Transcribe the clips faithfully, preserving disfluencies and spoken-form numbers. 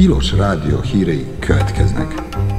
Tilos Rádió hírei következnek.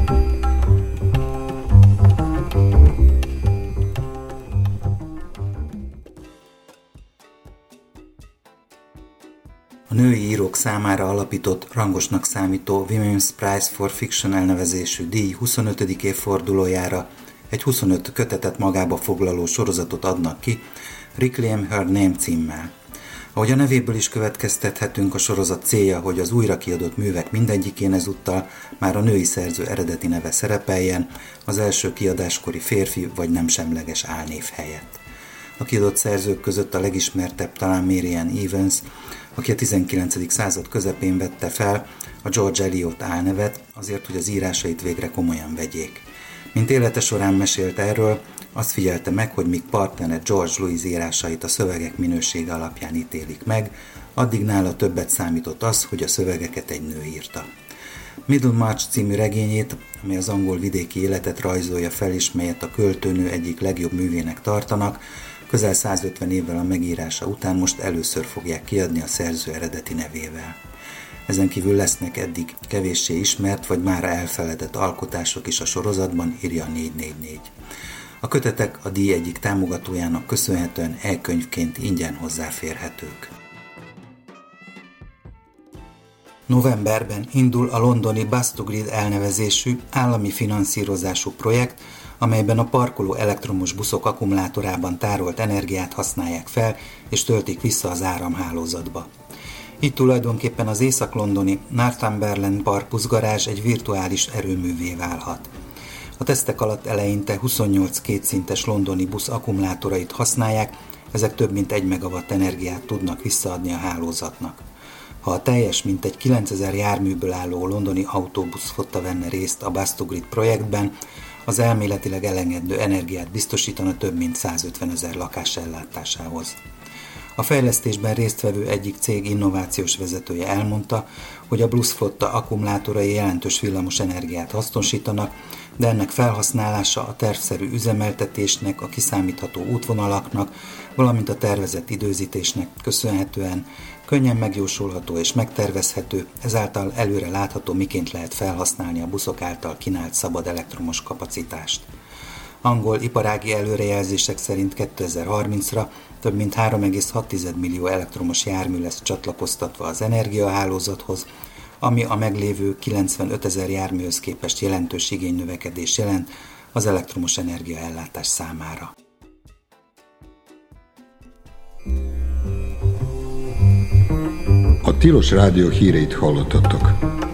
A női írók számára alapított, rangosnak számító Women's Prize for Fiction elnevezésű díj huszonötödik évfordulójára egy huszonöt kötetet magába foglaló sorozatot adnak ki, Reclaim Her Name címmel. Ahogy a nevéből is következtethetünk, a sorozat célja, hogy az újra kiadott művek mindegyikén ezúttal már a női szerző eredeti neve szerepeljen, az első kiadáskori férfi vagy nem semleges álnév helyett. A kiadott szerzők között a legismertebb talán Marianne Evans, aki a tizenkilencedik század közepén vette fel a George Eliot álnevet, azért, hogy az írásait végre komolyan vegyék. Mint élete során mesélt erről, azt figyelte meg, hogy míg partnere George Louis írásait a szövegek minősége alapján ítélik meg, addig nála többet számított az, hogy a szövegeket egy nő írta. Middlemarch című regényét, amely az angol vidéki életet rajzolja fel, és melyet a költőnő egyik legjobb művének tartanak, közel százötven évvel a megírása után most először fogják kiadni a szerző eredeti nevével. Ezen kívül lesznek eddig kevéssé ismert vagy már elfeledett alkotások is a sorozatban, írja a négy négy négy. A kötetek a díj egyik támogatójának köszönhetően e-könyvként ingyen hozzáférhetők. Novemberben indul a londoni Bus to Grid elnevezésű állami finanszírozású projekt, amelyben a parkoló elektromos buszok akkumulátorában tárolt energiát használják fel és töltik vissza az áramhálózatba. Így tulajdonképpen az észak-londoni Northumberland Park buszgarázs egy virtuális erőművé válhat. A tesztek alatt eleinte huszonnyolc kétszintes londoni busz akkumulátorait használják, ezek több mint egy megawatt energiát tudnak visszaadni a hálózatnak. Ha a teljes mintegy kilencezer járműből álló londoni autóbuszflotta venne részt a Bus to Grid projektben, az elméletileg elengedő energiát biztosítana több mint százötvenezer lakás ellátásához. A fejlesztésben résztvevő egyik cég innovációs vezetője elmondta, hogy a buszflotta akkumulátorai jelentős villamos energiát hasznosítanak, de ennek felhasználása a tervszerű üzemeltetésnek, a kiszámítható útvonalaknak, valamint a tervezett időzítésnek köszönhetően könnyen megjósolható és megtervezhető, ezáltal előre látható, miként lehet felhasználni a buszok által kínált szabad elektromos kapacitást. Angol iparági előrejelzések szerint kétezer-harmincra több mint három egész hat millió elektromos jármű lesz csatlakoztatva az energiahálózathoz, ami a meglévő kilencvenötezer járműhöz képest jelentős igénynövekedés jelent az elektromos energiaellátás számára. A Tilos Rádió híreit hallottatok.